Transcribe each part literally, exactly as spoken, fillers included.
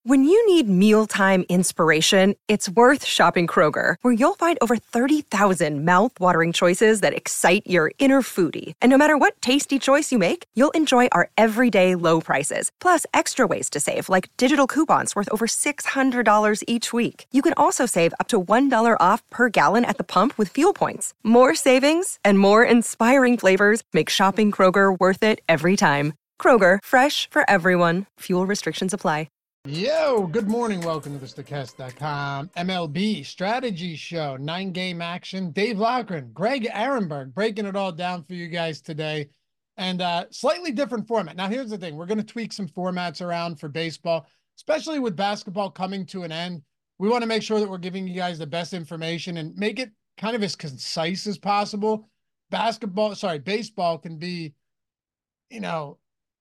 When you need mealtime inspiration, it's worth shopping Kroger, where you'll find over thirty thousand mouth-watering choices that excite your inner foodie. And no matter what tasty choice you make, you'll enjoy our everyday low prices, plus extra ways to save, like digital coupons worth over six hundred dollars each week. You can also save up to one dollar off per gallon at the pump with fuel points. More savings and more inspiring flavors make shopping Kroger worth it every time. Kroger, fresh for everyone. Fuel restrictions apply. Yo, good morning. Welcome to the Stokast dot com M L B Strategy Show. Nine game action. Dave Loughran, Greg Ehrenberg breaking it all down for you guys today. And uh, slightly different format. Now, here's the thing. We're going to tweak some formats around for baseball, especially with basketball coming to an end. We want to make sure that we're giving you guys the best information and make it kind of as concise as possible. Basketball, sorry, baseball can be, you know,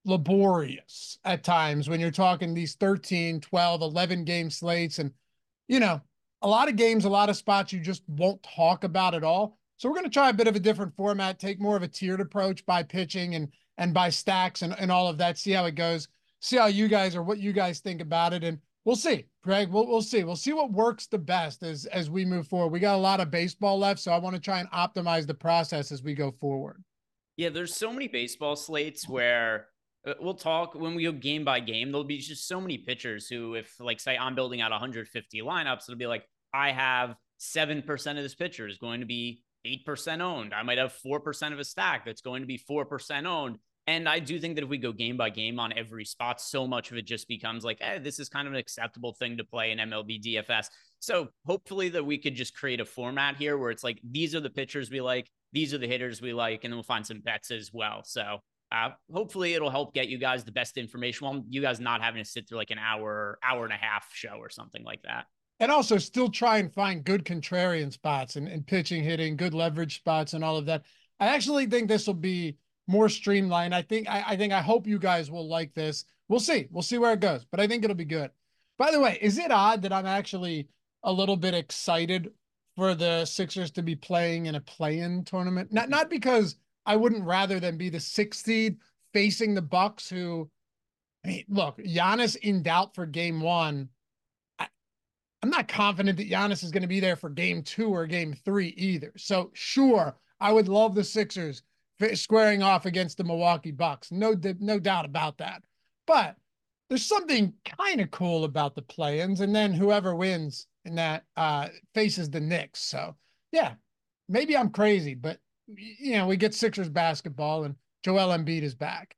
laborious at times when you're talking these thirteen, twelve, eleven game slates. And, you know, a lot of games, a lot of spots you just won't talk about at all. So we're going to try a bit of a different format, take more of a tiered approach by pitching and, and by stacks and, and all of that. See how it goes. See how you guys or what you guys think about it. And we'll see, Greg, we'll, we'll see. We'll see what works the best as, as we move forward. We got a lot of baseball left, so I want to try and optimize the process as we go forward. Yeah, there's so many baseball slates where we'll talk when we go game by game. There'll be just so many pitchers who, if like, say I'm building out one hundred fifty lineups, it'll be like, I have seven percent of this pitcher is going to be eight percent owned. I might have four percent of a stack that's going to be four percent owned. And I do think that if we go game by game on every spot, so much of it just becomes like, eh, this is kind of an acceptable thing to play in M L B D F S. So hopefully that we could just create a format here where it's like, these are the pitchers we like, these are the hitters we like, and then we'll find some bets as well. So Uh, hopefully it'll help get you guys the best information while you guys not having to sit through like an hour, hour and a half show or something like that. And also still try and find good contrarian spots and, and pitching, hitting, good leverage spots and all of that. I actually think this will be more streamlined. I think, I, I think, I hope you guys will like this. We'll see. We'll see where it goes, but I think it'll be good. By the way, is it odd that I'm actually a little bit excited for the Sixers to be playing in a play-in tournament? Not, not because I wouldn't rather than be the sixth seed facing the Bucks, who, I mean, look, Giannis in doubt for game one. I, I'm not confident that Giannis is going to be there for game two or game three either. So sure, I would love the Sixers squaring off against the Milwaukee Bucks. No, no doubt about that. But there's something kind of cool about the play-ins, and then whoever wins in that uh, faces the Knicks. So yeah, maybe I'm crazy, but you know, we get Sixers basketball and Joel Embiid is back.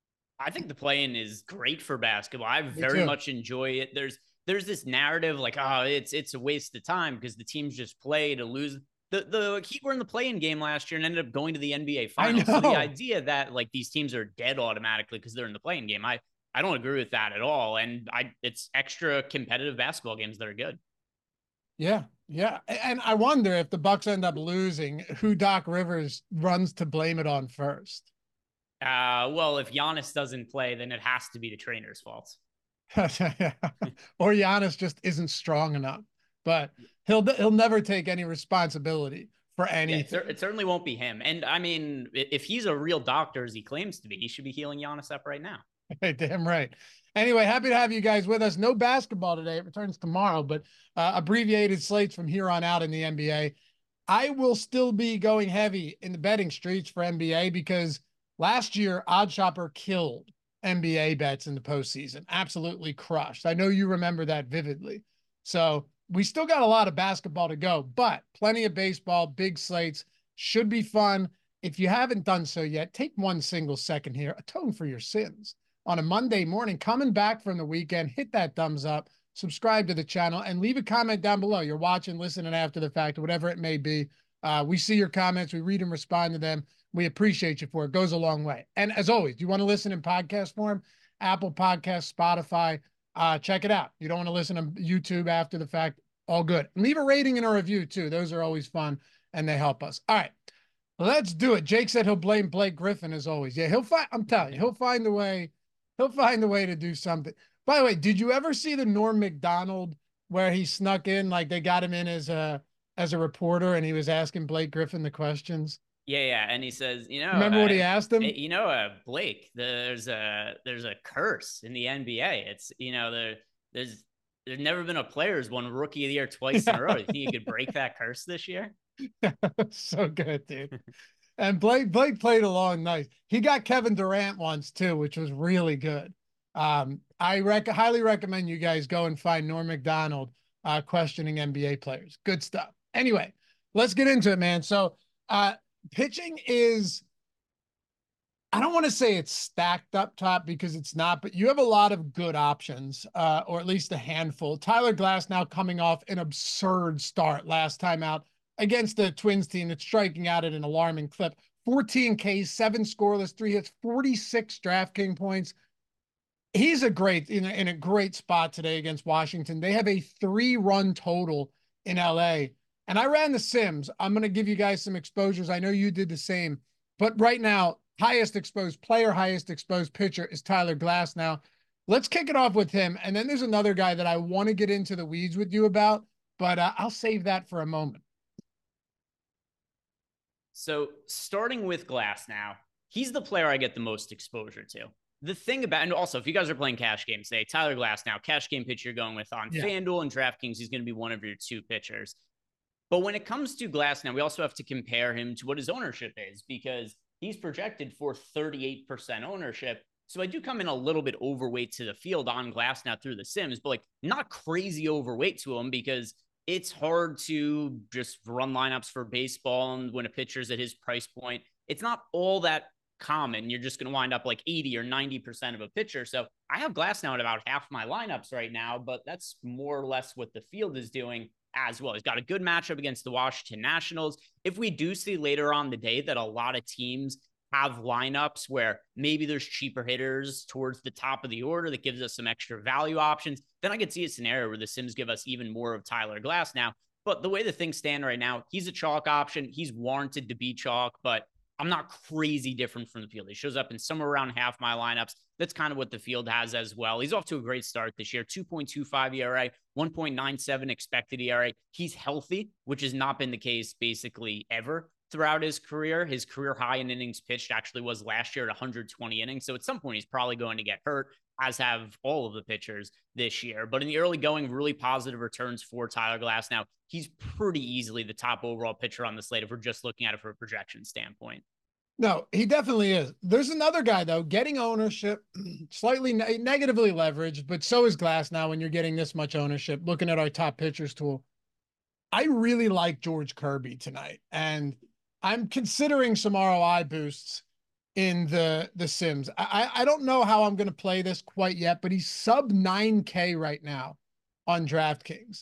I think the play-in is great for basketball. I very much enjoy it. There's there's this narrative like, oh, it's it's a waste of time because the teams just play to lose. The the Heat were in the play-in game last year and ended up going to the N B A Finals. So the idea that like these teams are dead automatically because they're in the play-in game, I I don't agree with that at all. And I it's extra competitive basketball games that are good. Yeah. Yeah. And I wonder if the Bucks end up losing, who Doc Rivers runs to blame it on first. Uh, well, if Giannis doesn't play, then it has to be the trainer's fault. Or Giannis just isn't strong enough, but he'll, he'll never take any responsibility for anything. Yeah, it certainly won't be him. And I mean, if he's a real doctor, as he claims to be, he should be healing Giannis up right now. Damn right. Anyway, happy to have you guys with us. No basketball today. It returns tomorrow, but uh, abbreviated slates from here on out in the N B A. I will still be going heavy in the betting streets for N B A because last year, OddsShopper killed N B A bets in the postseason. Absolutely crushed. I know you remember that vividly. So we still got a lot of basketball to go, but plenty of baseball, big slates, should be fun. If you haven't done so yet, take one single second here, atone for your sins. On a Monday morning, coming back from the weekend, hit that thumbs up, subscribe to the channel, and leave a comment down below. You're watching, listening after the fact, whatever it may be. Uh, we see your comments. We read and respond to them. We appreciate you for it. It goes a long way. And as always, do you want to listen in podcast form? Apple Podcasts, Spotify, uh, check it out. You don't want to listen to YouTube after the fact, all good. And leave a rating and a review, too. Those are always fun, and they help us. All right, let's do it. Jake said he'll blame Blake Griffin, as always. Yeah, he'll find, I'm telling you, he'll find a way. He'll find a way to do something. By the way, did you ever see the Norm Macdonald where he snuck in, like they got him in as a as a reporter and he was asking Blake Griffin the questions? Yeah, yeah, and he says, you know, remember uh, what he asked him? You know, uh, Blake, there's a there's a curse in the N B A. It's, you know, the There's there's never been a player who's won Rookie of the Year twice in a row. You think you could break that curse this year? So good, dude. And Blake Blake played along nice. He got Kevin Durant once too, which was really good. Um, I rec- highly recommend you guys go and find Norm Macdonald uh, questioning N B A players. Good stuff. Anyway, let's get into it, man. So uh, pitching is, I don't want to say it's stacked up top because it's not, but you have a lot of good options, uh, or at least a handful. Tyler Glasnow coming off an absurd start last time out against the Twins team that's striking out at an alarming clip. fourteen Ks, seven scoreless, three hits, forty-six DraftKings points. He's a great in a, in a great spot today against Washington. They have a three-run total in L A. And I ran the Sims. I'm going to give you guys some exposures. I know you did the same. But right now, highest exposed player, highest exposed pitcher is Tyler Glasnow. Let's kick it off with him. And then there's another guy that I want to get into the weeds with you about, but uh, I'll save that for a moment. So starting with Glasnow, he's the player I get the most exposure to. The thing about, and also if you guys are playing cash games today, Tyler Glasnow, cash game pitcher you're going with on yeah. FanDuel and DraftKings, he's going to be one of your two pitchers. But when it comes to Glasnow, we also have to compare him to what his ownership is, because he's projected for thirty-eight percent ownership. So I do come in a little bit overweight to the field on Glasnow through the Sims, but like not crazy overweight to him, because it's hard to just run lineups for baseball. And when a pitcher's at his price point, it's not all that common. You're just going to wind up like eighty or ninety percent of a pitcher. So I have Glasnow at about half my lineups right now, but that's more or less what the field is doing as well. He's got a good matchup against the Washington Nationals. If we do see later on the day that a lot of teams have lineups where maybe there's cheaper hitters towards the top of the order that gives us some extra value options, then I could see a scenario where the Sims give us even more of Tyler Glasnow. But the way the things stand right now, he's a chalk option. He's warranted to be chalk, but I'm not crazy different from the field. He shows up in somewhere around half my lineups. That's kind of what the field has as well. He's off to a great start this year. two point two five E R A, one point nine seven expected E R A. He's healthy, which has not been the case basically ever throughout his career. His career high in innings pitched actually was last year at one hundred twenty innings. So at some point, he's probably going to get hurt, as have all of the pitchers this year. But in the early going, really positive returns for Tyler Glasnow. He's pretty easily the top overall pitcher on the slate if we're just looking at it from a projection standpoint. No, he definitely is. There's another guy, though, getting ownership, slightly ne- negatively leveraged, but so is Glasnow when you're getting this much ownership. Looking at our top pitchers tool, I really like George Kirby tonight, and I'm considering some R O I boosts in the, the Sims. I, I don't know how I'm going to play this quite yet, but he's sub nine K right now on DraftKings.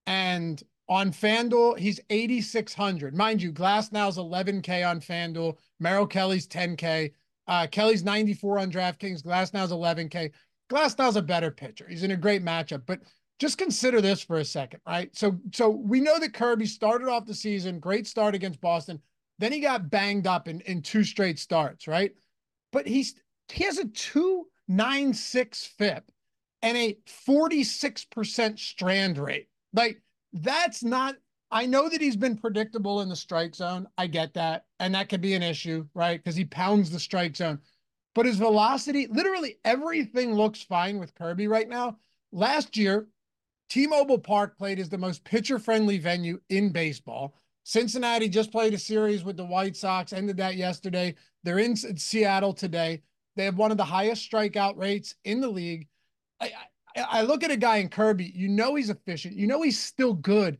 And on FanDuel, he's eighty-six hundred. Mind you, Glasnow's eleven K on FanDuel. Merrill Kelly's ten K. Uh, Kelly's ninety-four on DraftKings. Glasnow's eleven K. Glasnow's a better pitcher. He's in a great matchup. But just consider this for a second, right? So, so we know that Kirby started off the season, great start against Boston. Then he got banged up in, in two straight starts, right? But he's he has a two point nine six F I P and a forty-six percent strand rate. Like, that's not, I know that he's been predictable in the strike zone. I get that. And that could be an issue, right? Because he pounds the strike zone. But his velocity, literally everything looks fine with Kirby right now. Last year, T-Mobile Park played as the most pitcher-friendly venue in baseball. Cincinnati just played a series with the White Sox, ended that yesterday. They're in Seattle today. They have one of the highest strikeout rates in the league. I, I, I look at a guy in Kirby, you know he's efficient. You know he's still good.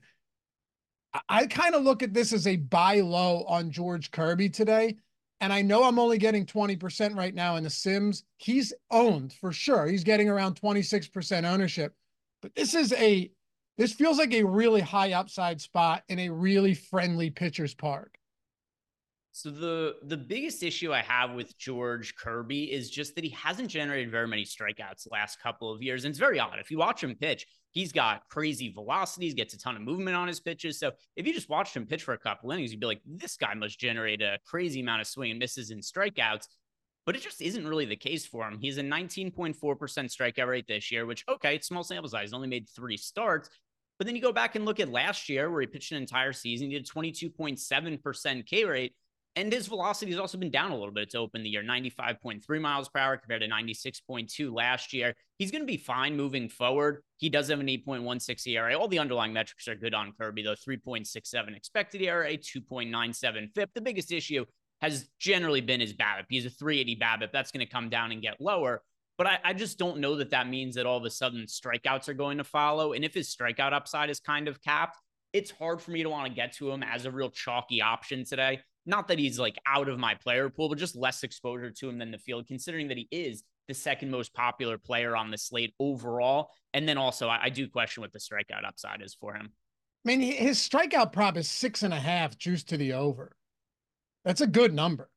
I, I kind of look at this as a buy low on George Kirby today. And I know I'm only getting twenty percent right now in the Sims. He's owned for sure. He's getting around twenty-six percent ownership. But this is a This feels like a really high upside spot in a really friendly pitcher's park. So the the biggest issue I have with George Kirby is just that he hasn't generated very many strikeouts the last couple of years. And it's very odd. If you watch him pitch, he's got crazy velocities, gets a ton of movement on his pitches. So if you just watched him pitch for a couple innings, you'd be like, this guy must generate a crazy amount of swing and misses and strikeouts. But it just isn't really the case for him. He's a nineteen point four percent strikeout rate this year, which, okay, it's small sample size. He's only made three starts. But then you go back and look at last year where he pitched an entire season. He did twenty-two point seven percent K rate. And his velocity has also been down a little bit to open the year, ninety-five point three miles per hour compared to ninety-six point two last year. He's going to be fine moving forward. He does have an eight point one six E R A. All the underlying metrics are good on Kirby, though. three point six seven expected E R A, two point nine seven F I P. The biggest issue has generally been his BABIP. He's a three eighty BABIP. That's going to come down and get lower. But I, I just don't know that that means that all of a sudden strikeouts are going to follow. And if his strikeout upside is kind of capped, it's hard for me to want to get to him as a real chalky option today. Not that he's like out of my player pool, but just less exposure to him than the field, considering that he is the second most popular player on the slate overall. And then also, I, I do question what the strikeout upside is for him. I mean, his strikeout prop is six and a half juice to the over. That's a good number.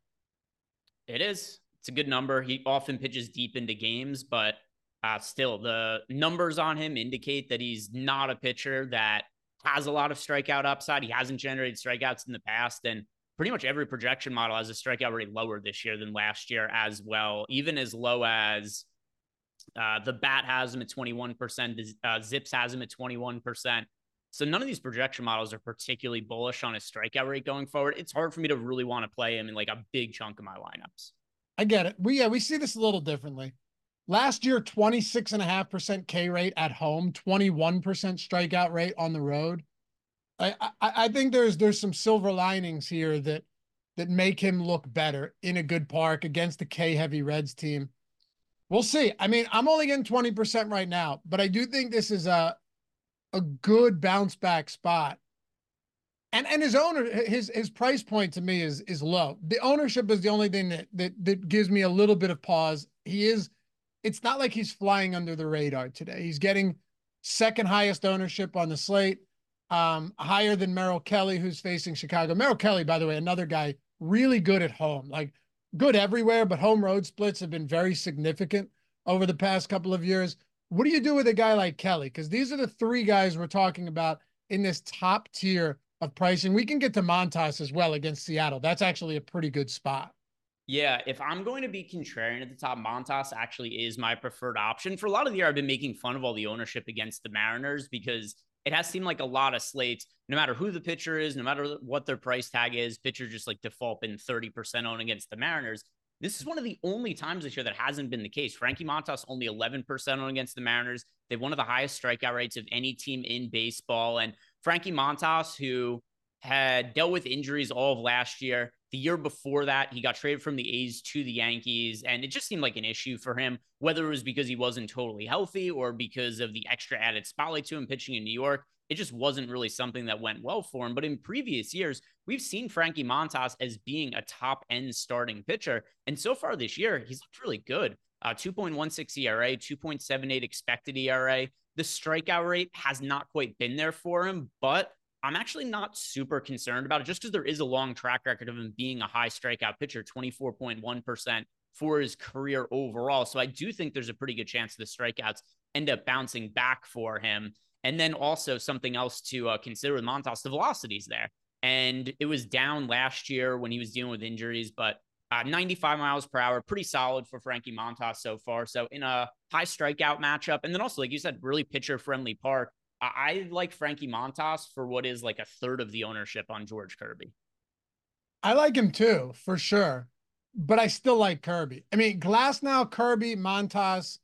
It is. It's a good number. He often pitches deep into games, but uh, still, the numbers on him indicate that he's not a pitcher that has a lot of strikeout upside. He hasn't generated strikeouts in the past, and pretty much every projection model has a strikeout rate lower this year than last year as well, even as low as uh, the Bat has him at twenty-one percent, the uh, Zips has him at twenty-one percent. So none of these projection models are particularly bullish on his strikeout rate going forward. It's hard for me to really want to play him in like a big chunk of my lineups. I get it. We, yeah, we see this a little differently. Last year, twenty-six and a half percent K rate at home, twenty-one percent strikeout rate on the road. I, I, I think there's, there's some silver linings here that, that make him look better in a good park against the K heavy Reds team. We'll see. I mean, I'm only getting twenty percent right now, but I do think this is a, a good bounce back spot. And, and his owner, his, his price point to me is, is low. The ownership is the only thing that, that, that gives me a little bit of pause. He is, it's not like he's flying under the radar today. He's getting second highest ownership on the slate, um, higher than Merrill Kelly, who's facing Chicago. Merrill Kelly, by the way, another guy really good at home, like good everywhere, but home road splits have been very significant over the past couple of years. What do you do with a guy like Kelly? Because these are the three guys we're talking about in this top tier of pricing. We can get to Montas as well against Seattle. That's actually a pretty good spot. Yeah, if I'm going to be contrarian at the top, Montas actually is my preferred option. For a lot of the year, I've been making fun of all the ownership against the Mariners because it has seemed like a lot of slates, no matter who the pitcher is, no matter what their price tag is, pitchers just like default been thirty percent owned against the Mariners. This is one of the only times this year that hasn't been the case. Frankie Montas only eleven percent owned against the Mariners. They have one of the highest strikeout rates of any team in baseball. And Frankie Montas, who had dealt with injuries all of last year, the year before that, he got traded from the A's to the Yankees, and it just seemed like an issue for him, whether it was because he wasn't totally healthy or because of the extra added spotlight to him pitching in New York. It just wasn't really something that went well for him. But in previous years, we've seen Frankie Montas as being a top-end starting pitcher. And so far this year, he's looked really good. Uh, two point one six E R A, two point seven eight expected E R A. The strikeout rate has not quite been there for him, but I'm actually not super concerned about it just because there is a long track record of him being a high strikeout pitcher, twenty-four point one percent for his career overall. So I do think there's a pretty good chance the strikeouts end up bouncing back for him. And then also something else to uh, consider with Montas, the velocity's there. And it was down last year when he was dealing with injuries, but uh, ninety-five miles per hour, pretty solid for Frankie Montas so far. So in a high strikeout matchup, and then also, like you said, really pitcher-friendly park, I like Frankie Montas for what is like a third of the ownership on George Kirby. I like him too, for sure. But I still like Kirby. I mean, Glasnow, Kirby, Montas,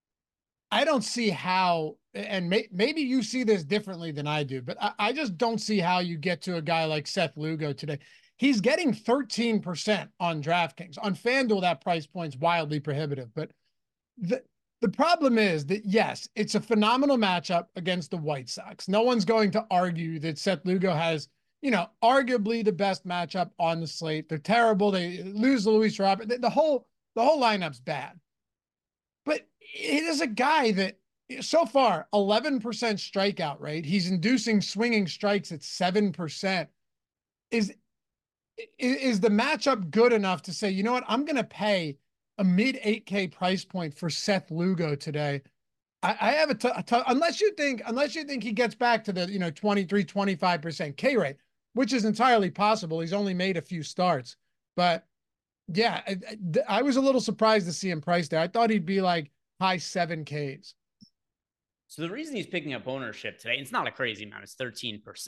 I don't see how, and may, maybe you see this differently than I do, but I, I just don't see how you get to a guy like Seth Lugo today. He's getting thirteen percent on DraftKings. On FanDuel, that price point's wildly prohibitive. But the The problem is that, yes, it's a phenomenal matchup against the White Sox. No one's going to argue that Seth Lugo has, you know, arguably the best matchup on the slate. They're terrible. They lose to Luis Robert. The, the whole the whole lineup's bad. But it is a guy that, so far, eleven percent strikeout rate. He's inducing swinging strikes at seven percent. Is, is, is the matchup good enough to say, you know what, I'm going to pay a mid eight K price point for Seth Lugo today? I, I have a, t- a t- unless you think, unless you think he gets back to the, you know, twenty-three, twenty-five percent K rate, which is entirely possible. He's only made a few starts, but yeah, I, I was a little surprised to see him priced there. I thought he'd be like high seven Ks. So the reason he's picking up ownership today, it's not a crazy amount, it's thirteen percent.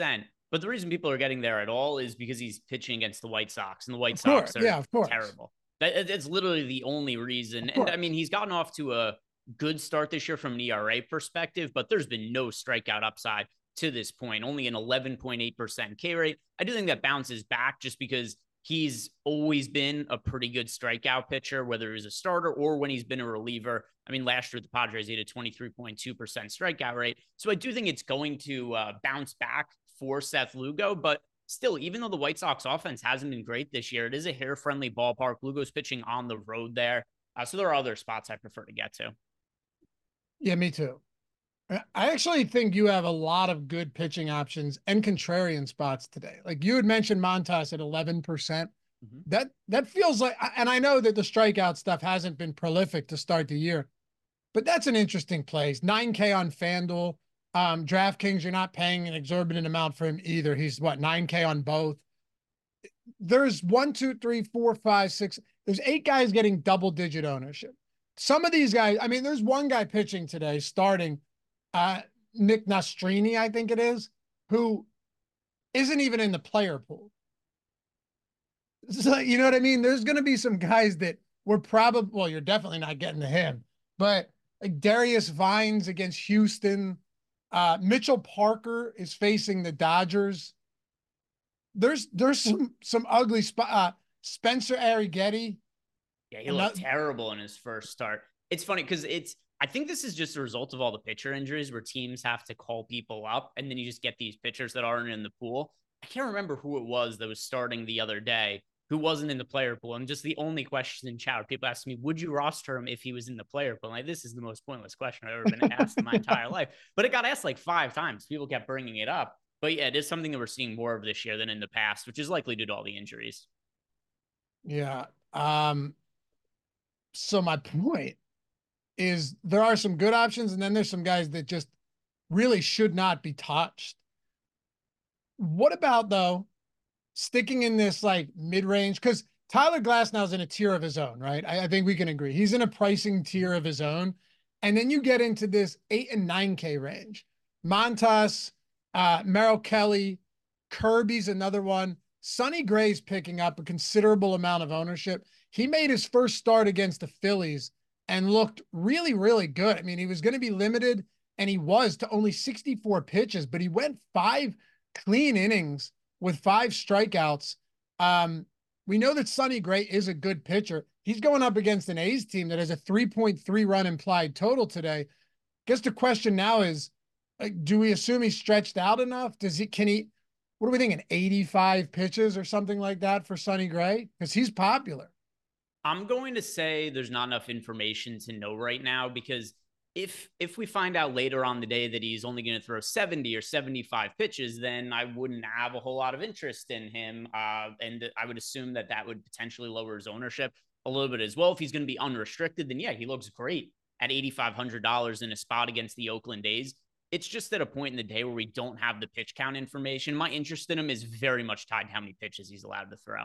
But the reason people are getting there at all is because he's pitching against the White Sox, and the White Of course. Sox are Yeah, of course. terrible. That, that's literally the only reason. And I mean, he's gotten off to a good start this year from an E R A perspective, but there's been no strikeout upside to this point, only an eleven point eight percent K rate. I do think that bounces back just because he's always been a pretty good strikeout pitcher, whether he's a starter or when he's been a reliever. I mean, last year at the Padres, he had a twenty-three point two percent strikeout rate. So I do think it's going to uh, bounce back for Seth Lugo, but still, even though the White Sox offense hasn't been great this year, it is a hair-friendly ballpark. Lugo's pitching on the road there. Uh, so there are other spots I prefer to get to. Yeah, me too. I actually think you have a lot of good pitching options and contrarian spots today. Like you had mentioned Montas at eleven percent. Mm-hmm. That that feels like, and I know that the strikeout stuff hasn't been prolific to start the year, but that's an interesting place. nine K on FanDuel. Um, DraftKings, you're not paying an exorbitant amount for him either. He's what, nine K on both. There's one, two, three, four, five, six. There's eight guys getting double digit ownership. Some of these guys, I mean, there's one guy pitching today, starting uh, Nick Nastrini, I think it is, who isn't even in the player pool. So, you know what I mean? There's going to be some guys that we're probably, well, you're definitely not getting to him, but like Darius Vines against Houston, uh, Mitchell Parker is facing the Dodgers. There's, there's some, some ugly spot. Uh, Spencer Arrighetti. Yeah, he looked terrible in his first start. It's funny because it's, I think this is just a result of all the pitcher injuries where teams have to call people up and then you just get these pitchers that aren't in the pool. I can't remember who it was that was starting the other day who wasn't in the player pool. And just the only question in chat, people asked me, would you roster him if he was in the player pool? Like, this is the most pointless question I've ever been asked in my entire life. But it got asked like five times. People kept bringing it up. But yeah, it is something that we're seeing more of this year than in the past, which is likely due to all the injuries. Yeah. Um, so my point is there are some good options, and then there's some guys that just really should not be touched. What about, though, sticking in this like mid-range? Because Tyler Glasnow is in a tier of his own, right? I, I think we can agree. He's in a pricing tier of his own. And then you get into this eight and nine K range. Montas, uh, Merrill Kelly, Kirby's another one. Sonny Gray's picking up a considerable amount of ownership. He made his first start against the Phillies and looked really, really good. I mean, he was going to be limited, and he was, to only sixty-four pitches, but he went five clean innings with five strikeouts. Um, we know that Sonny Gray is a good pitcher. He's going up against an A's team that has a three point three run implied total today. I guess the question now is, like, do we assume he's stretched out enough? Does he, can he, what are we thinking, eighty-five pitches or something like that for Sonny Gray? Because he's popular. I'm going to say there's not enough information to know right now, because if if we find out later on the day that he's only going to throw seventy or seventy-five pitches, then I wouldn't have a whole lot of interest in him. Uh, and I would assume that that would potentially lower his ownership a little bit as well. If he's going to be unrestricted, then yeah, he looks great at eight thousand five hundred dollars in a spot against the Oakland A's. It's just at a point in the day where we don't have the pitch count information. My interest in him is very much tied to how many pitches he's allowed to throw.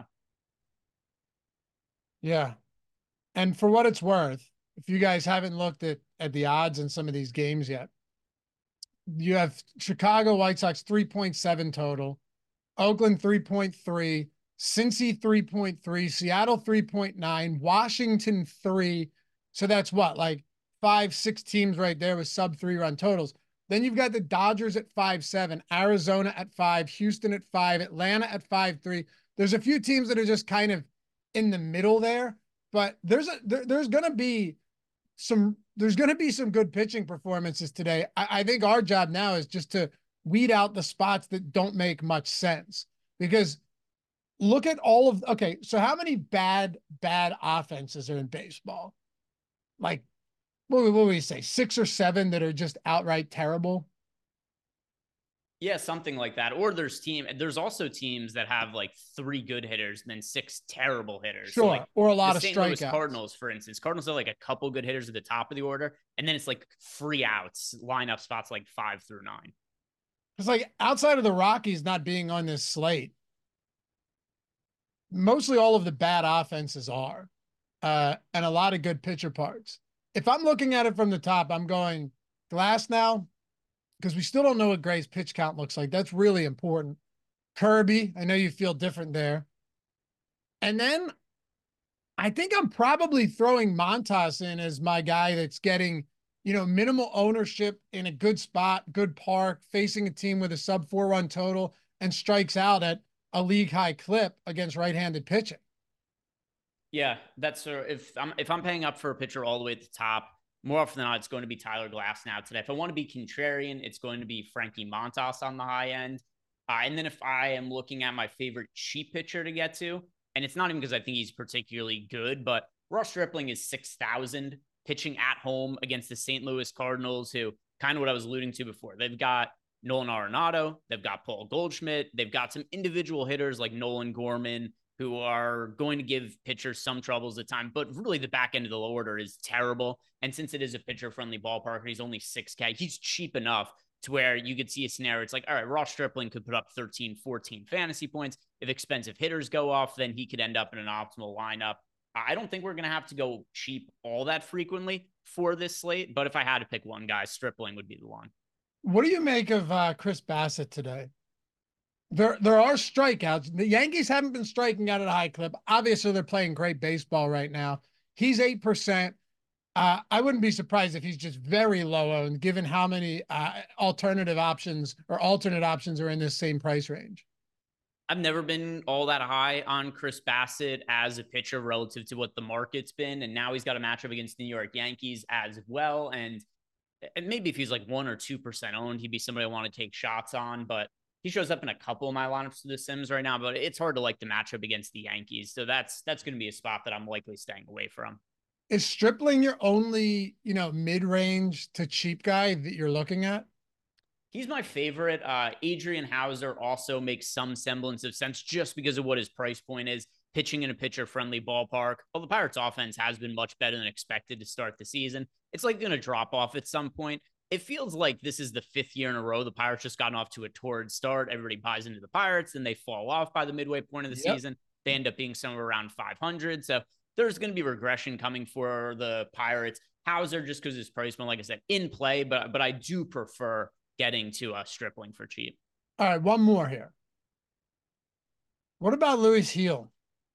Yeah. And for what it's worth, if you guys haven't looked at, at the odds in some of these games yet, you have Chicago White Sox three point seven total, Oakland three point three, Cincy three point three, Seattle three point nine, Washington three. So that's what, like five, six teams right there with sub three run totals. Then you've got the Dodgers at five seven, Arizona at five, Houston at five, Atlanta at five three. There's a few teams that are just kind of in the middle there, but there's a there, there's going to be some there's going to be some good pitching performances today. I, I think our job now is just to weed out the spots that don't make much sense, because look at all of okay. So how many bad bad offenses are in baseball? Like, what would, what would we say? Six or seven that are just outright terrible? Yeah, something like that. Or there's team. There's also teams that have like three good hitters and then six terrible hitters. Sure, so like or a lot of Saint strikeouts. Louis Cardinals, for instance. Cardinals have like a couple good hitters at the top of the order, and then it's like free outs, lineup spots like five through nine. It's like outside of the Rockies not being on this slate, mostly all of the bad offenses are, uh, and a lot of good pitcher parts. If I'm looking at it from the top, I'm going Glasnow, because we still don't know what Gray's pitch count looks like. That's really important. Kirby, I know you feel different there. And then I think I'm probably throwing Montas in as my guy that's getting, you know, minimal ownership in a good spot, good park, facing a team with a sub four run total and strikes out at a league high clip against right-handed pitching. Yeah, that's uh, if I'm if I'm paying up for a pitcher all the way at the top, more often than not, it's going to be Tyler Glasnow today. If I want to be contrarian, it's going to be Frankie Montas on the high end. Uh, and then if I am looking at my favorite cheap pitcher to get to, and it's not even because I think he's particularly good, but Ross Stripling is six thousand pitching at home against the Saint Louis Cardinals, who kind of what I was alluding to before. They've got Nolan Arenado, they've got Paul Goldschmidt, they've got some individual hitters like Nolan Gorman, who are going to give pitchers some troubles at time, but really the back end of the order is terrible. And since it is a pitcher-friendly ballpark and he's only six K, he's cheap enough to where you could see a scenario. It's like, all right, Ross Stripling could put up thirteen, fourteen fantasy points. If expensive hitters go off, then he could end up in an optimal lineup. I don't think we're going to have to go cheap all that frequently for this slate, but if I had to pick one guy, Stripling would be the one. What do you make of uh, Chris Bassitt today? There, there are strikeouts. The Yankees haven't been striking out at a high clip. Obviously, they're playing great baseball right now. He's eight percent. Uh, I wouldn't be surprised if he's just very low owned, given how many uh, alternative options or alternate options are in this same price range. I've never been all that high on Chris Bassitt as a pitcher relative to what the market's been. And now he's got a matchup against the New York Yankees as well. And, and maybe if he's like one or two percent owned, he'd be somebody I want to take shots on. But he shows up in a couple of my lineups to the Sims right now, but it's hard to like the matchup against the Yankees. So that's that's going to be a spot that I'm likely staying away from. Is Stripling your only, you know, mid-range to cheap guy that you're looking at? He's my favorite. Uh, Adrian Hauser also makes some semblance of sense just because of what his price point is, pitching in a pitcher-friendly ballpark. Well, the Pirates' offense has been much better than expected to start the season. It's like going to drop off at some point. It feels like this is the fifth year in a row the Pirates just gotten off to a torrid start. Everybody buys into the Pirates, and they fall off by the midway point of the yep. season. They end up being somewhere around five hundred. So there's going to be regression coming for the Pirates. Hauser, just because his price point, like I said, in play, but but I do prefer getting to a Stripling for cheap. All right, one more here. What about Luis Gil?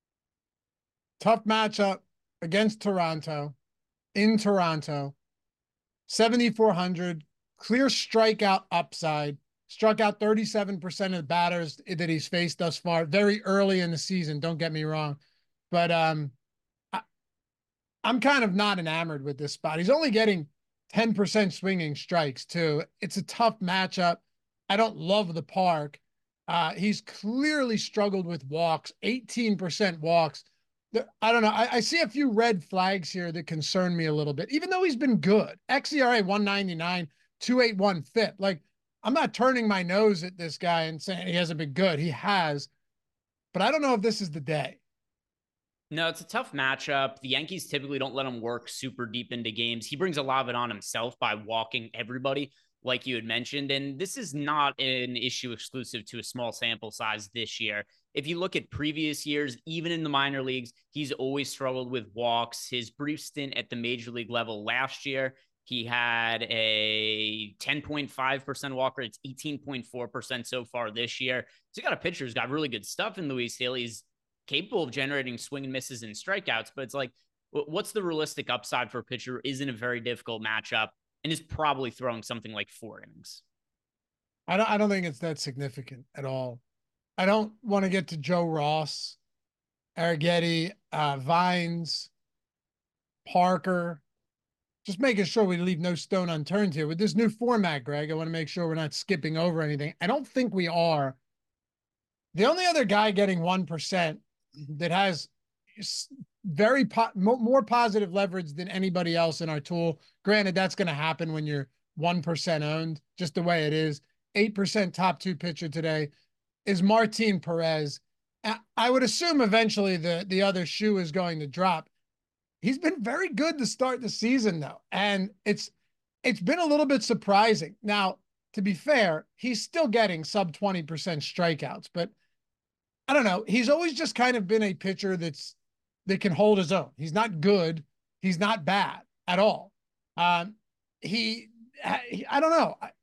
Tough matchup against Toronto, in Toronto. seventy-four hundred, clear strikeout upside, struck out thirty-seven percent of the batters that he's faced thus far, very early in the season, don't get me wrong. But um, I, I'm kind of not enamored with this spot. He's only getting ten percent swinging strikes, too. It's a tough matchup. I don't love the park. Uh, he's clearly struggled with walks, eighteen percent walks. I don't know. I, I see a few red flags here that concern me a little bit, even though he's been good. X E R A one ninety-nine, two eighty-one F I P. Like, I'm not turning my nose at this guy and saying he hasn't been good. He has. But I don't know if this is the day. No, it's a tough matchup. The Yankees typically don't let him work super deep into games. He brings a lot of it on himself by walking everybody, like you had mentioned. And this is not an issue exclusive to a small sample size this year. If you look at previous years, even in the minor leagues, he's always struggled with walks. His brief stint at the major league level last year, he had a ten point five percent walk rate. It's eighteen point four percent so far this year. So you got a pitcher who's got really good stuff in Luis Gil. He's capable of generating swing and misses and strikeouts, but it's like, what's the realistic upside for a pitcher who isn't a very difficult matchup and is probably throwing something like four innings? I don't, I don't think it's that significant at all. I don't want to get to Joe Ross, Arrighetti, uh, Vines, Parker. Just making sure we leave no stone unturned here. With this new format, Greg, I want to make sure we're not skipping over anything. I don't think we are. The only other guy getting one percent that has very po more positive leverage than anybody else in our tool. Granted, that's going to happen when you're one percent owned, just the way it is. eight percent top two pitcher today is Martin Perez. I would assume eventually the, the other shoe is going to drop. He's been very good to start the season, though. And it's it's been a little bit surprising. Now, to be fair, he's still getting sub twenty percent strikeouts, but I don't know. He's always just kind of been a pitcher that's that can hold his own. He's not good. He's not bad at all. Um, he, I don't know.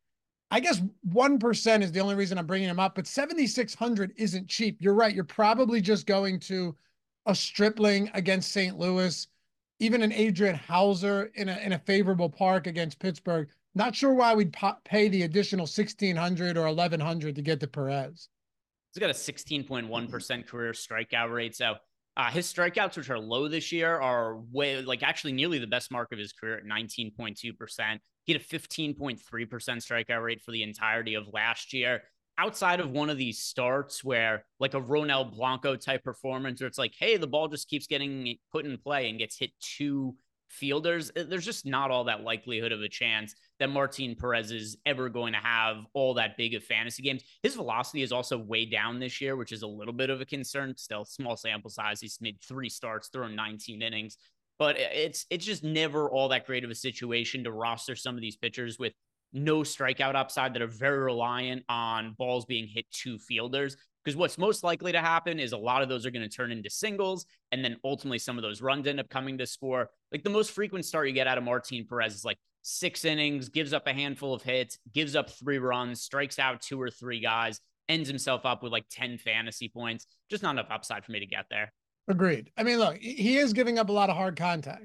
I guess one percent is the only reason I'm bringing him up, but seventy-six hundred isn't cheap. You're right. You're probably just going to a Stripling against Saint Louis, even an Adrian Hauser in a, in a favorable park against Pittsburgh. Not sure why we'd pay the additional sixteen hundred or eleven hundred to get to Perez. He's got a sixteen point one percent career strikeout rate. So uh, his strikeouts, which are low this year, are way, like actually nearly the best mark of his career at nineteen point two percent. He had a fifteen point three percent strikeout rate for the entirety of last year. Outside of one of these starts where like a Ronel Blanco type performance, where it's like, hey, the ball just keeps getting put in play and gets hit two fielders, there's just not all that likelihood of a chance that Martin Perez is ever going to have all that big of fantasy games. His velocity is also way down this year, which is a little bit of a concern. Still small sample size. He's made three starts, thrown nineteen innings, but it's it's just never all that great of a situation to roster some of these pitchers with no strikeout upside that are very reliant on balls being hit to fielders. Because what's most likely to happen is a lot of those are going to turn into singles, and then ultimately some of those runs end up coming to score. Like the most frequent start you get out of Martin Perez is like six innings, gives up a handful of hits, gives up three runs, strikes out two or three guys, ends himself up with like ten fantasy points. Just not enough upside for me to get there. Agreed. I mean, look, he is giving up a lot of hard contact,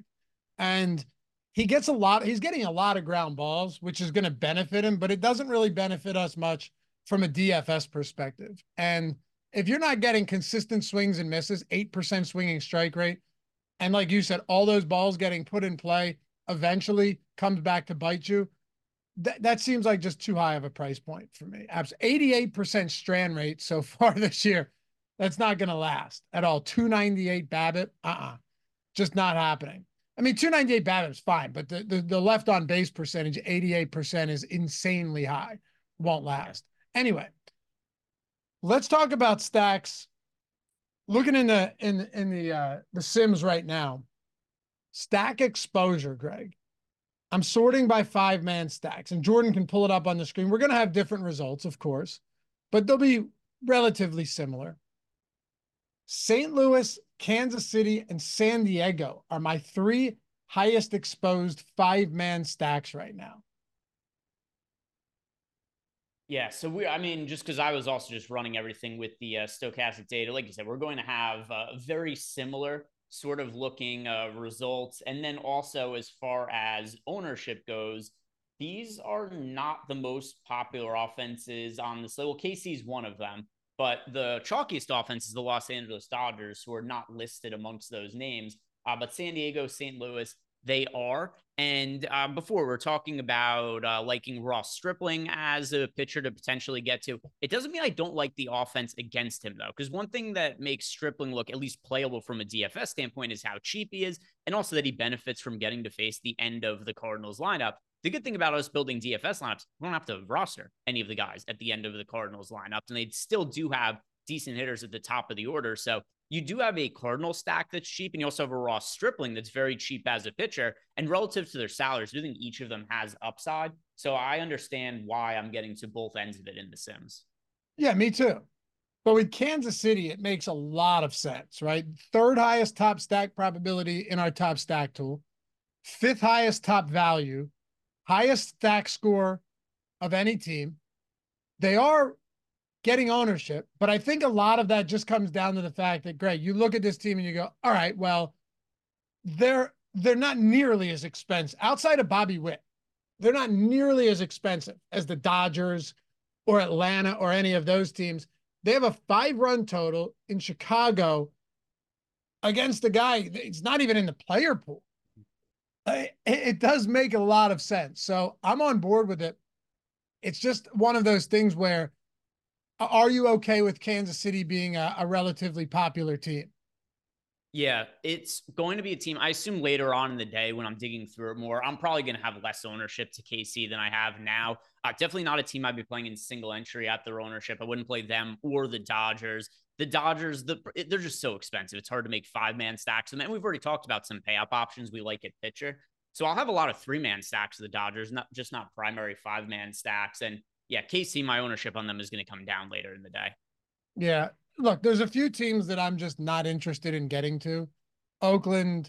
and he gets a lot. He's getting a lot of ground balls, which is going to benefit him, but it doesn't really benefit us much from a D F S perspective. And if you're not getting consistent swings and misses, eight percent swinging strike rate, and like you said, all those balls getting put in play eventually comes back to bite you, that, that seems like just too high of a price point for me. eighty-eight percent strand rate so far this year. That's not going to last at all. two ninety-eight BABIP, uh-uh, just not happening. I mean, two ninety-eight BABIP is fine, but the, the, the left on base percentage, eighty-eight percent, is insanely high. Won't last. Anyway, let's talk about stacks. Looking in the in in the uh, the Sims right now, stack exposure, Greg. I'm sorting by five man stacks, and Jordan can pull it up on the screen. We're going to have different results, of course, but they'll be relatively similar. Saint Louis, Kansas City, and San Diego are my three highest exposed five man stacks right now. Yeah, so we, I mean, just because I was also just running everything with the uh, stochastic data, like you said, we're going to have uh, very similar sort of looking uh, results. And then also as far as ownership goes, these are not the most popular offenses on the slate. Well, K C is one of them, but the chalkiest offense is the Los Angeles Dodgers, who are not listed amongst those names. Uh, but San Diego, Saint Louis, they are. And uh, before we're talking about uh, liking Ross Stripling as a pitcher to potentially get to, it doesn't mean I don't like the offense against him, though, because one thing that makes Stripling look at least playable from a D F S standpoint is how cheap he is, and also that he benefits from getting to face the end of the Cardinals lineup. The good thing about us building D F S lineups, we don't have to roster any of the guys at the end of the Cardinals lineup, and they still do have decent hitters at the top of the order. So you do have a Cardinal stack that's cheap, and you also have a Ross Stripling that's very cheap as a pitcher. And relative to their salaries, I think each of them has upside. So I understand why I'm getting to both ends of it in the Sims. Yeah, me too. But with Kansas City, it makes a lot of sense, right? Third highest top stack probability in our top stack tool, fifth highest top value, highest stack score of any team. They are getting ownership, but I think a lot of that just comes down to the fact that, Greg, you look at this team and you go, all right, well, they're they're not nearly as expensive. Outside of Bobby Witt, they're not nearly as expensive as the Dodgers or Atlanta or any of those teams. They have a five-run total in Chicago against a guy that's not even in the player pool. It, it does make a lot of sense. So I'm on board with it. It's just one of those things where, are you okay with Kansas City being a, a relatively popular team? Yeah, it's going to be a team. I assume later on in the day when I'm digging through it more, I'm probably going to have less ownership to K C than I have now. Uh, definitely not a team I'd be playing in single entry at their ownership. I wouldn't play them or the Dodgers. The Dodgers, the, they're just so expensive. It's hard to make five-man stacks. And then we've already talked about some pay-up options we like at pitcher. So I'll have a lot of three-man stacks of the Dodgers, not just not primary five-man stacks. And yeah, K C, my ownership on them is going to come down later in the day. Yeah. Look, there's a few teams that I'm just not interested in getting to. Oakland,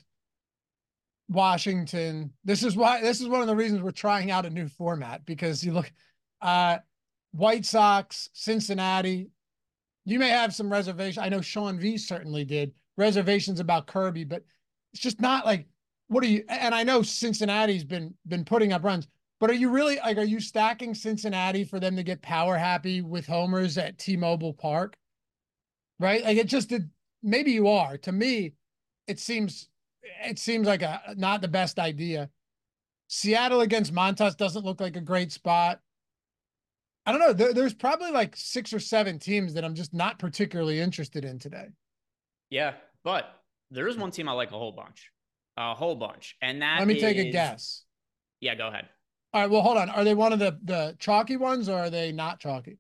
Washington. This is why, this is one of the reasons we're trying out a new format, because you look, Uh, White Sox, Cincinnati. You may have some reservations. I know Sean V certainly did reservations about Kirby, but it's just not like, what are you? And I know Cincinnati's been been putting up runs, but are you really like, are you stacking Cincinnati for them to get power happy with homers at T-Mobile Park? Right? Like it just did. Maybe you are. To me, it seems it seems like a not the best idea. Seattle against Montas doesn't look like a great spot. I don't know. There, there's probably like six or seven teams that I'm just not particularly interested in today. Yeah, but there is one team I like a whole bunch, a whole bunch, and that Let me is... take a guess. Yeah, go ahead. All right. Well, hold on. Are they one of the the chalky ones, or are they not chalky?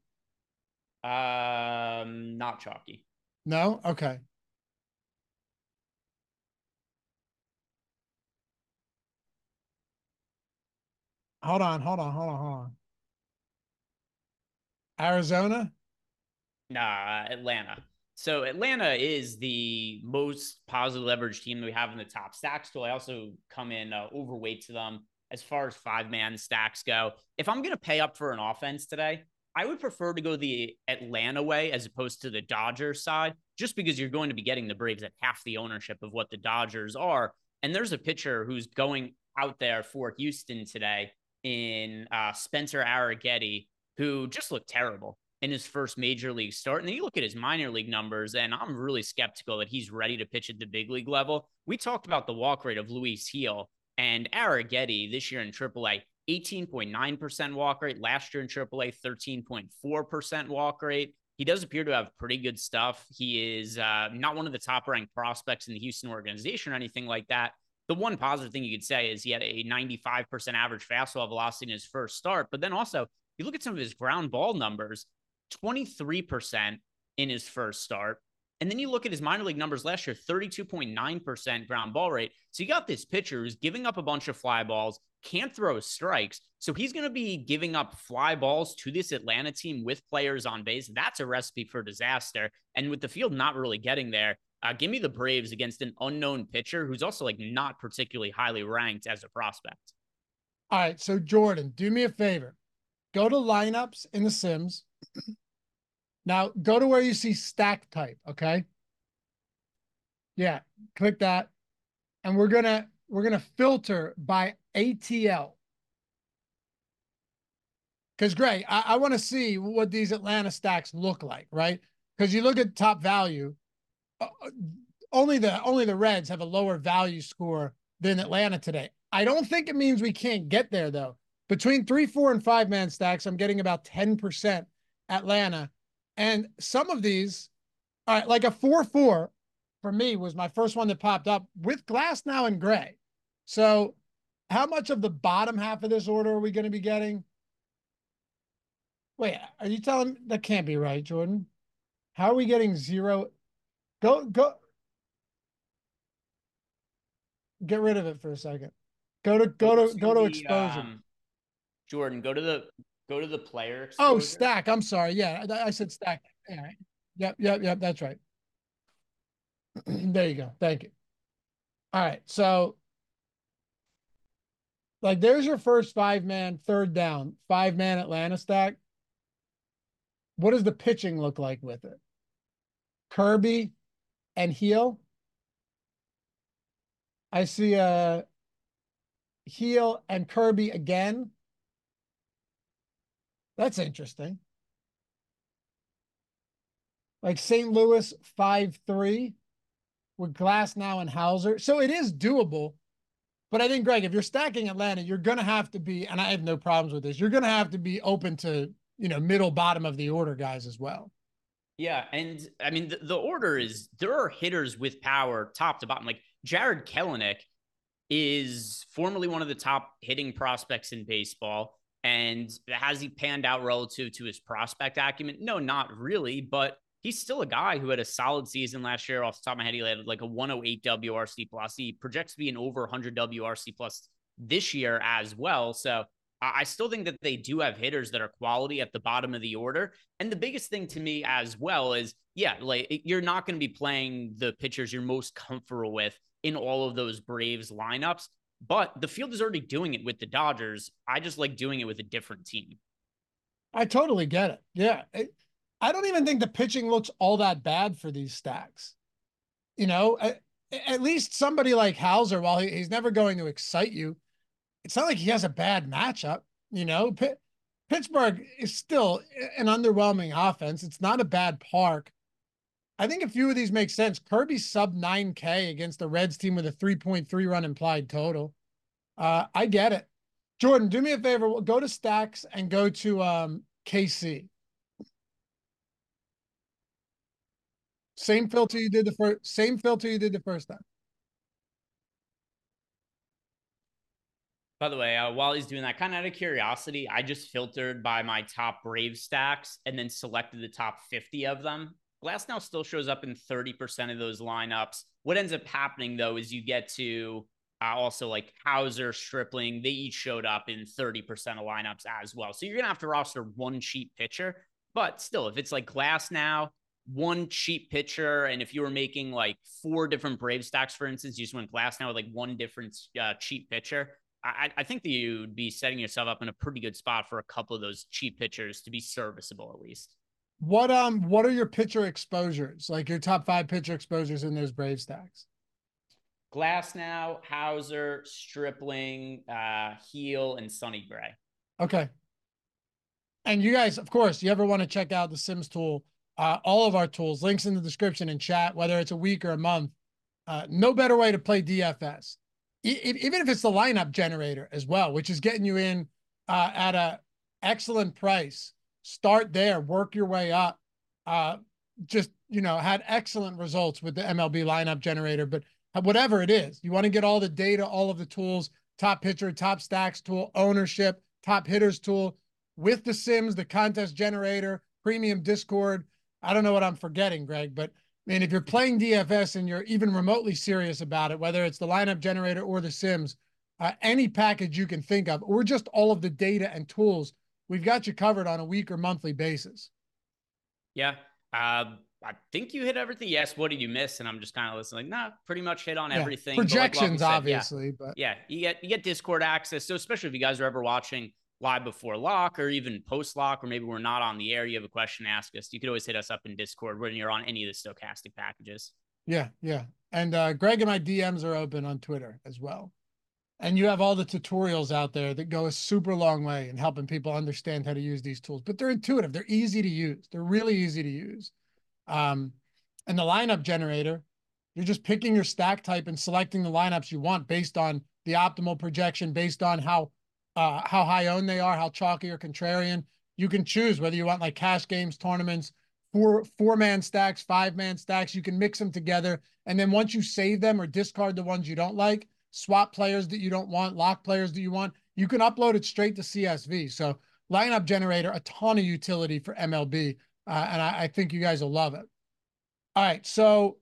Um, not chalky. No. Okay. Hold on. Hold on. Hold on. Hold on. Arizona? Nah, Atlanta. So Atlanta is the most positive leverage team that we have in the top stacks tool. I also come in uh, overweight to them as far as five-man stacks go. If I'm going to pay up for an offense today, I would prefer to go the Atlanta way as opposed to the Dodgers side, just because you're going to be getting the Braves at half the ownership of what the Dodgers are. And there's a pitcher who's going out there for Houston today in uh, Spencer Arrighetti, who just looked terrible in his first major league start. And then you look at his minor league numbers, and I'm really skeptical that he's ready to pitch at the big league level. We talked about the walk rate of Luis Gil and Arrighetti this year in triple A, eighteen point nine percent walk rate. Last year in triple A, thirteen point four percent walk rate. He does appear to have pretty good stuff. He is uh, not one of the top ranked prospects in the Houston organization or anything like that. The one positive thing you could say is he had a ninety-five percent average fastball velocity in his first start. But then also, you look at some of his ground ball numbers, twenty-three percent in his first start. And then you look at his minor league numbers last year, thirty-two point nine percent ground ball rate. So you got this pitcher who's giving up a bunch of fly balls, can't throw strikes. So he's going to be giving up fly balls to this Atlanta team with players on base. That's a recipe for disaster. And with the field not really getting there, uh, give me the Braves against an unknown pitcher who's also like not particularly highly ranked as a prospect. All right. So Jordan, do me a favor. Go to lineups in the Sims. Now go to where you see stack type. Okay. Yeah. Click that. And we're going to, we're going to filter by A T L. Cause Greg, I, I want to see what these Atlanta stacks look like, right? Cause you look at top value, uh, only the, only the Reds have a lower value score than Atlanta today. I don't think it means we can't get there though. Between three, four, and five man stacks, I'm getting about ten percent Atlanta. And some of these, all right, like a four four for me was my first one that popped up with Glasnow and Gray. So how much of the bottom half of this order are we going to be getting? Wait, are you telling me that can't be right, Jordan? How are we getting zero? Go, go. Get rid of it for a second. Go to, go to, go to the, exposure. Um, Jordan, go to the, go to the player exposure. Oh, stack. I'm sorry. Yeah, I, I said stack. All right. Yep, yep, yep. That's right. There you go. Thank you. All right. So, like, there's your first five man, third down, five man Atlanta stack. What does the pitching look like with it? Kirby and Gil. I see a Gil and Kirby again. That's interesting. Like Saint Louis five three with Glasnow and Hauser. So it is doable. But I think, Greg, if you're stacking Atlanta, you're going to have to be, and I have no problems with this, you're going to have to be open to, you know, middle, bottom of the order guys as well. Yeah. And I mean, the, the order is, there are hitters with power top to bottom. Like Jared Kelenic is formerly one of the top hitting prospects in baseball. And has he panned out relative to his prospect acumen? No, not really, but he's still a guy who had a solid season last year. Off the top of my head, he had like a one oh eight W R C plus. He projects to be an over one hundred W R C plus this year as well. So I still think that they do have hitters that are quality at the bottom of the order. And the biggest thing to me as well is, yeah, like you're not going to be playing the pitchers you're most comfortable with in all of those Braves lineups. But the field is already doing it with the Dodgers. I just like doing it with a different team. I totally get it. Yeah. It, I don't even think the pitching looks all that bad for these stacks. You know, at, at least somebody like Hauser, while he, he's never going to excite you, it's not like he has a bad matchup. You know, P- Pittsburgh is still an underwhelming offense. It's not a bad park. I think a few of these make sense. Kirby sub nine K against the Reds team with a three point three run implied total. Uh, I get it. Jordan, do me a favor. Go to Stacks and go to um, K C. Same filter you did the first. Same filter you did the first time. By the way, uh, while he's doing that, kind of out of curiosity, I just filtered by my top Brave stacks and then selected the top fifty of them. Glasnow still shows up in thirty percent of those lineups. What ends up happening, though, is you get to uh, also like Hauser, Stripling. They each showed up in thirty percent of lineups as well. So you're going to have to roster one cheap pitcher. But still, if it's like Glasnow, one cheap pitcher, and if you were making like four different Brave stacks, for instance, you just went Glasnow with like one different uh, cheap pitcher, I, I think that you'd be setting yourself up in a pretty good spot for a couple of those cheap pitchers to be serviceable at least. What um what are your pitcher exposures? Like your top five pitcher exposures in those Brave stacks? Glasnow, Hauser, Stripling, uh, Heel, and Sonny Gray. Okay. And you guys, of course, you ever want to check out the Sims tool, uh, all of our tools, links in the description and chat, whether it's a week or a month. Uh, no better way to play D F S. E- even if it's the lineup generator as well, which is getting you in uh, at a excellent price. Start there, work your way up. Uh, just, you know, had excellent results with the M L B lineup generator, but whatever it is, you want to get all the data, all of the tools, top pitcher, top stacks tool, ownership, top hitters tool with the Sims, the contest generator, premium Discord. I don't know what I'm forgetting, Greg, but I mean, if you're playing D F S and you're even remotely serious about it, whether it's the lineup generator or the Sims, uh, any package you can think of, or just all of the data and tools, we've got you covered on a week or monthly basis. Yeah. Uh, I think you hit everything. Yes. What did you miss? And I'm just kind of listening, like, nah, pretty much hit on yeah. everything. Projections, like said, obviously, yeah, but yeah, you get, you get Discord access. So especially if you guys are ever watching live before lock or even post lock, or maybe we're not on the air, you have a question to ask us, you could always hit us up in Discord when you're on any of the Stokastic packages. Yeah. Yeah. And uh, Greg and my D Ms are open on Twitter as well. And you have all the tutorials out there that go a super long way in helping people understand how to use these tools, but they're intuitive. They're easy to use. They're really easy to use. Um, and the lineup generator, you're just picking your stack type and selecting the lineups you want based on the optimal projection, based on how, uh, how high owned they are, how chalky or contrarian. You can choose whether you want like cash games, tournaments, four, four man stacks, five man stacks. You can mix them together. And then once you save them or discard the ones you don't like, swap players that you don't want, lock players that you want, you can upload it straight to C S V. So lineup generator, a ton of utility for M L B. Uh, and I, I think you guys will love it. All right. So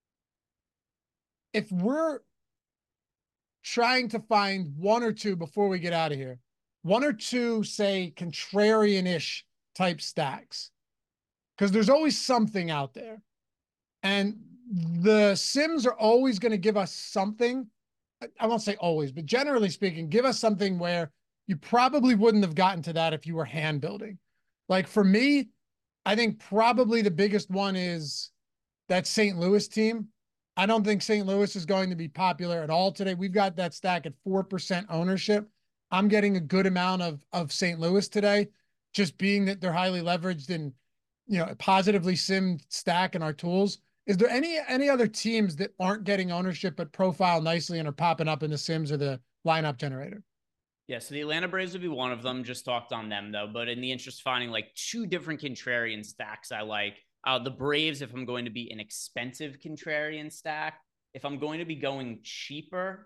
if we're trying to find one or two before we get out of here, one or two, say, contrarian-ish type stacks, because there's always something out there. And the Sims are always going to give us something. I won't say always, but generally speaking, give us something where you probably wouldn't have gotten to that if you were hand building. Like for me, I think probably the biggest one is that Saint Louis team. I don't think Saint Louis is going to be popular at all today. We've got that stack at four percent ownership. I'm getting a good amount of, of Saint Louis today, just being that they're highly leveraged and, you know, positively simmed stack in our tools. Is there any any other teams that aren't getting ownership but profile nicely and are popping up in the Sims or the lineup generator? Yeah, so the Atlanta Braves would be one of them. Just talked on them, though. But in the interest of finding like two different contrarian stacks I like, uh, the Braves, if I'm going to be an expensive contrarian stack, if I'm going to be going cheaper,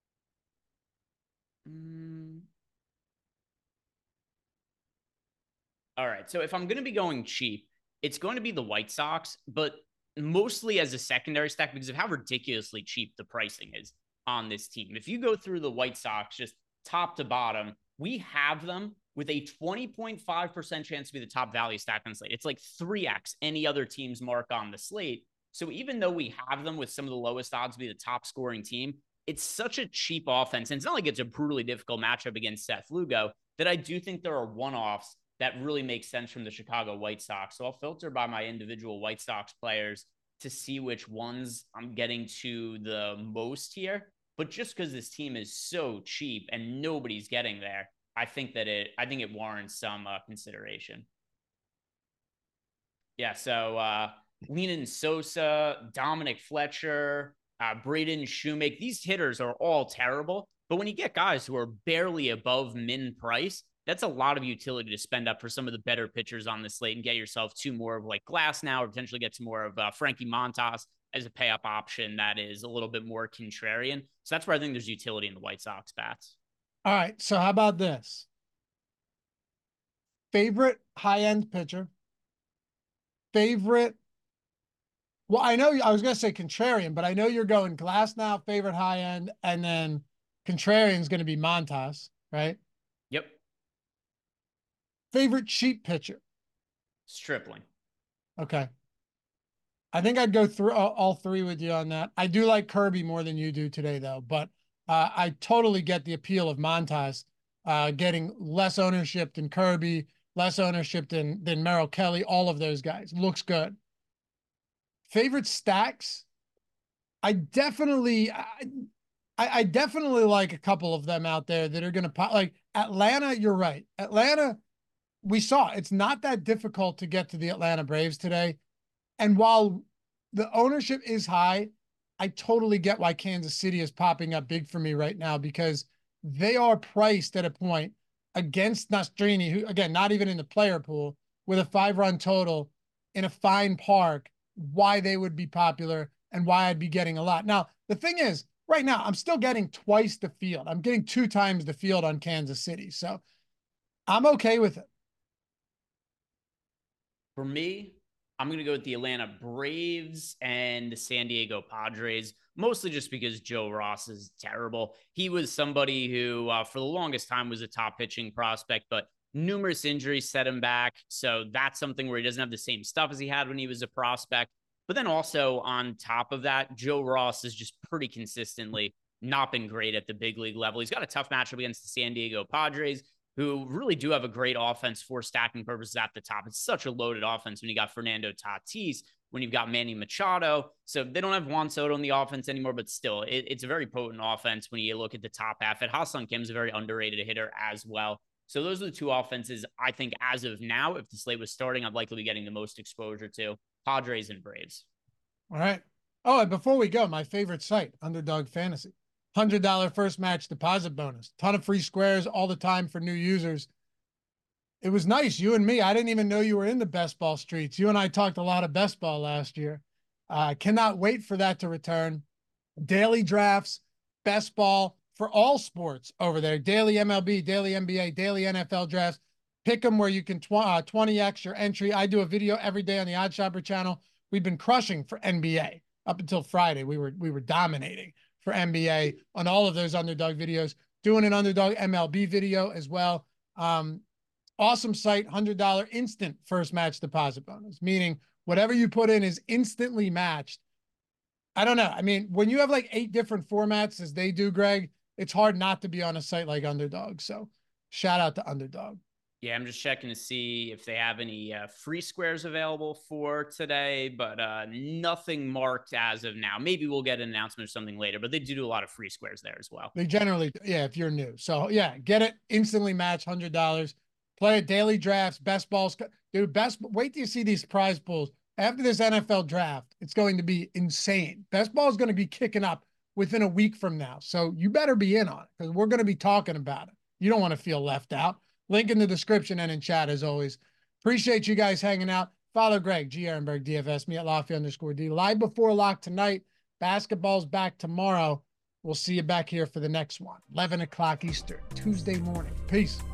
mm, all right. So if I'm going to be going cheap, it's going to be the White Sox, but mostly as a secondary stack because of how ridiculously cheap the pricing is on this team. If you go through the White Sox, just top to bottom, we have them with a twenty point five percent chance to be the top value stack on the slate. It's like three X any other team's mark on the slate. So even though we have them with some of the lowest odds to be the top scoring team, it's such a cheap offense. And it's not like it's a brutally difficult matchup against Seth Lugo that I do think there are one-offs that really makes sense from the Chicago White Sox. So I'll filter by my individual White Sox players to see which ones I'm getting to the most here. But just because this team is so cheap and nobody's getting there, I think that it, I think it warrants some uh, consideration. Yeah. So uh, Leanin Sosa, Dominic Fletcher, uh, Braden Shoemake, these hitters are all terrible. But when you get guys who are barely above min price, that's a lot of utility to spend up for some of the better pitchers on the slate and get yourself to more of like Glasnow, or potentially get to more of uh, Frankie Montas as a pay up option that is a little bit more contrarian. So that's where I think there's utility in the White Sox bats. All right. So how about this? Favorite high-end pitcher? Favorite? Well, I know I was going to say contrarian, but I know you're going Glasnow, favorite high-end, and then contrarian is going to be Montas, right? Yep. Favorite cheap pitcher? Stripling. Okay. I think I'd go through all, all three with you on that. I do like Kirby more than you do today, though, but uh, I totally get the appeal of Montas uh, getting less ownership than Kirby, less ownership than, than Merrill Kelly, all of those guys. Looks good. Favorite stacks? I definitely, I, I definitely like a couple of them out there that are going to pop. Like Atlanta, you're right. Atlanta, we saw it's not that difficult to get to the Atlanta Braves today. And while the ownership is high, I totally get why Kansas City is popping up big for me right now, because they are priced at a point against Nastrini, who, again, not even in the player pool, with a five-run total in a fine park, why they would be popular and why I'd be getting a lot. Now, the thing is, right now, I'm still getting twice the field. I'm getting two times the field on Kansas City. So I'm okay with it. For me, I'm going to go with the Atlanta Braves and the San Diego Padres, mostly just because Joe Ross is terrible. He was somebody who, uh, for the longest time, was a top pitching prospect, but numerous injuries set him back. So that's something where he doesn't have the same stuff as he had when he was a prospect. But then also on top of that, Joe Ross has just pretty consistently not been great at the big league level. He's got a tough matchup against the San Diego Padres, who really do have a great offense for stacking purposes at the top. It's such a loaded offense when you got Fernando Tatis, when you've got Manny Machado. So they don't have Juan Soto in the offense anymore, but still, it, it's a very potent offense when you look at the top half. And Ha-Seong Kim's a very underrated hitter as well. So those are the two offenses I think as of now, if the slate was starting, I'd likely be getting the most exposure to: Padres and Braves. All right. Oh, and before we go, my favorite site, Underdog Fantasy. one hundred dollars first match deposit bonus. Ton of free squares all the time for new users. It was nice. You and me, I didn't even know you were in the best ball streets. You and I talked a lot of best ball last year. I uh, cannot wait for that to return. Daily drafts, best ball for all sports over there. Daily M L B, daily N B A, daily N F L drafts. Pick them where you can tw uh, twenty X your entry. I do a video every day on the Odd Shopper channel. We've been crushing for N B A up until Friday. We were we were dominating for N B A on all of those Underdog videos. Doing an Underdog M L B video as well. Um, awesome site, one hundred dollars instant first match deposit bonus, meaning whatever you put in is instantly matched. I don't know. I mean, when you have like eight different formats as they do, Greg, it's hard not to be on a site like Underdog. So shout out to Underdog. Yeah, I'm just checking to see if they have any uh, free squares available for today, but uh, nothing marked as of now. Maybe we'll get an announcement or something later, but they do do a lot of free squares there as well. They generally, yeah, if you're new. So yeah, get it, instantly match, one hundred dollars. Play it, daily drafts, best balls. Dude, best, wait till you see these prize pools. After this N F L draft, it's going to be insane. Best ball is going to be kicking up within a week from now. So you better be in on it, because we're going to be talking about it. You don't want to feel left out. Link in the description and in chat as always. Appreciate you guys hanging out. Follow Greg, G. Ehrenberg, D F S, me at Lafayette underscore D. Live before lock tonight. Basketball's back tomorrow. We'll see you back here for the next one. eleven o'clock Eastern, Tuesday morning. Peace.